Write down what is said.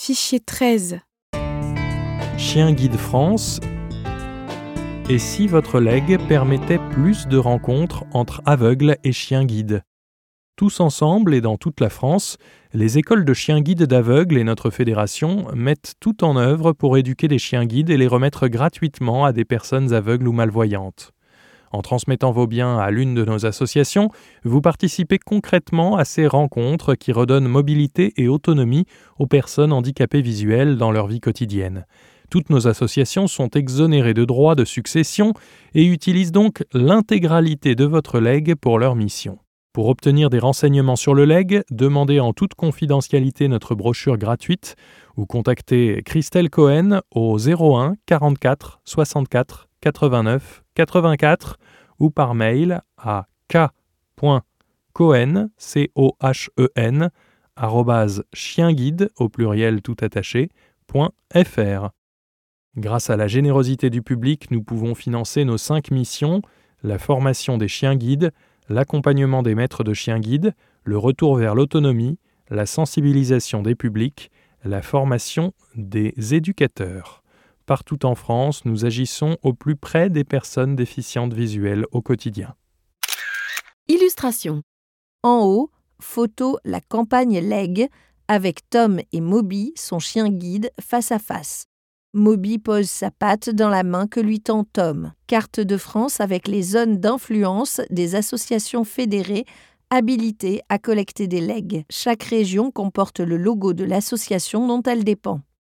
Fichier 13. Chien Guide France. Et si votre legs permettait plus de rencontres entre aveugles et chiens guides ? Tous ensemble et dans toute la France, les écoles de chiens guides d'aveugles et notre fédération mettent tout en œuvre pour éduquer les chiens guides et les remettre gratuitement à des personnes aveugles ou malvoyantes. En transmettant vos biens à l'une de nos associations, vous participez concrètement à ces rencontres qui redonnent mobilité et autonomie aux personnes handicapées visuelles dans leur vie quotidienne. Toutes nos associations sont exonérées de droits de succession et utilisent donc l'intégralité de votre legs pour leur mission. Pour obtenir des renseignements sur le legs, demandez en toute confidentialité notre brochure gratuite ou contactez Christelle Cohen au 01 44 64 89 84 ou par mail à k.cohen, COHEN, @chienguide, au pluriel tout attaché, .fr. Grâce à la générosité du public, nous pouvons financer nos 5 missions, la formation des chiens guides, l'accompagnement des maîtres de chiens guides, le retour vers l'autonomie, la sensibilisation des publics, la formation des éducateurs. Partout en France, nous agissons au plus près des personnes déficientes visuelles au quotidien. Illustration. En haut, photo la campagne legs avec Tom et Moby, son chien guide, face à face. Moby pose sa patte dans la main que lui tend Tom. Carte de France avec les zones d'influence des associations fédérées habilitées à collecter des legs. Chaque région comporte le logo de l'association dont elle dépend.